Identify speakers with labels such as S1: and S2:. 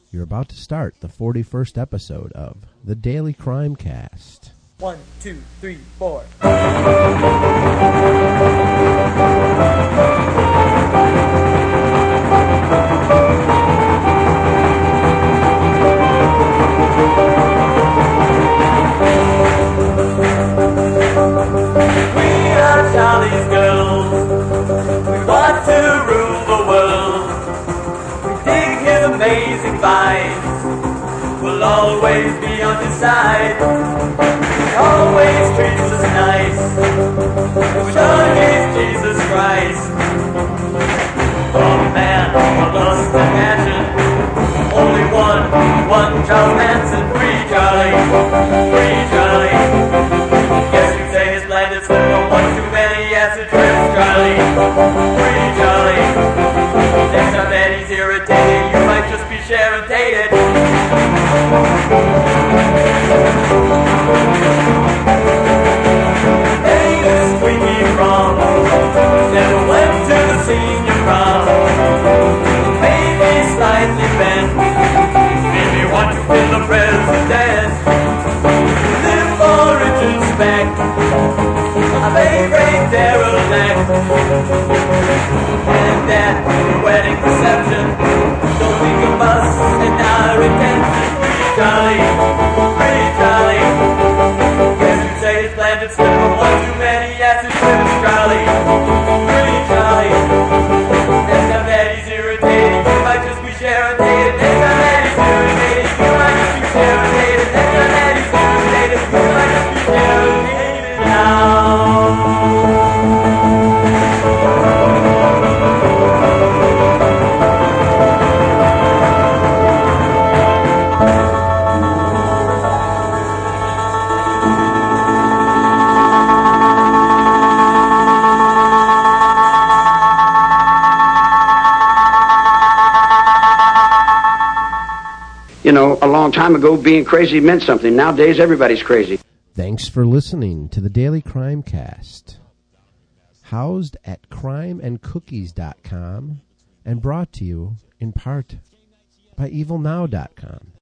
S1: You're about to start the 41st episode of the Daily Crime Cast.
S2: 1, 2, 3, 4. We are Charlie's girls. We want to rule the world. We dig his amazing vibes. We'll always be on his side. He always treats us nice. We're sure he's Jesus Christ. Oh man, a lust and passion. Only one Charles Manson. Free Charlie, free Charlie. Yes, you say his planet's full of one too many acid trips, Charlie. Free Charlie. Next time that he's irritated, you might just be Sharon-tated. Hey, this squeaky prom never went to the senior prom. Maybe slightly bent. Maybe want to kill the president. Live for Richard Speck. A favorite derelict. And at the wedding reception, don't think of us and our intention. Free Charlie, free Charlie. Guess you'd say his planet's still one too many acid trips, Charlie. Free Charlie. Next time that he's irritated, you might just be Sharon-tated. Next time that he's irritated, you might just be Sharon-tated. Next time that he's irritated, you might just be Sharon-tated now.
S3: You know, a long time ago, being crazy meant something. Nowadays, everybody's crazy.
S1: Thanks for listening to the Daily Crime Cast, housed at crimeandcookies.com and brought to you in part by evilnow.com.